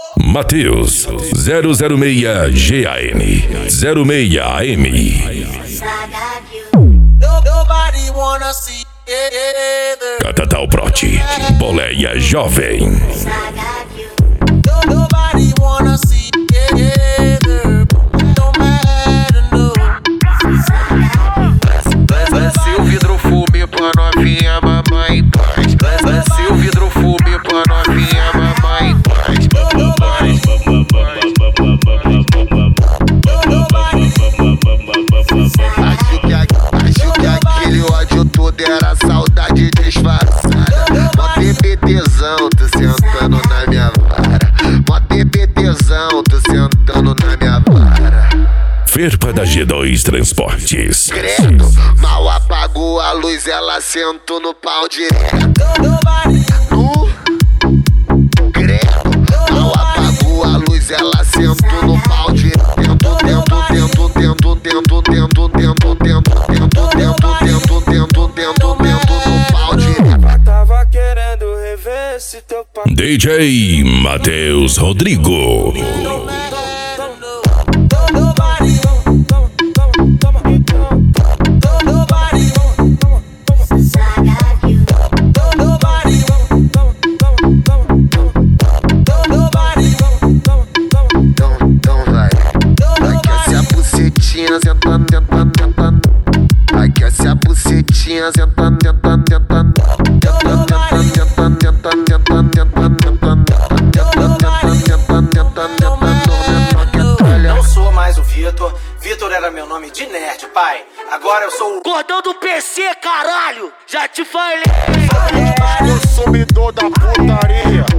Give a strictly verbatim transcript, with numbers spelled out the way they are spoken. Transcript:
Matheus zero zero seis G A N zero seis A M. Catatal Proti, Boleia Jovem. Lance o vidro fume pra novinha, mamãe em paz. Lance o vidro fume pra novinha, mamãe em paz. Acho que, acho que aquele ódio todo era saudade disfarçada. Mó TPTzão, tu sentando na minha vara. Mó TPTzão, tu sentando na minha vara. Ferpa da G dois Transportes. Credo, mal apagou a luz, ela sentou no pau direto. No credo, mal apagou a luz, ela sentou no pau direto. Tento, tento, tento, tento, tento, tento, tento, tento, tento, tento, tento, tento, tento, tento no pau direto. Tava querendo rever esse teu pau. D J Matheus Rodrigo. Sentando, sentando, sentando. Aquece a bucetinha, sentando, sentando, sentando. Sentando, sentando, sentando, sentando, sentando, sentando. Não sou mais o Vitor. Vitor era meu nome de nerd, pai. Agora eu sou o Gordão do P C, caralho! Já te falei! Consumidor da putaria.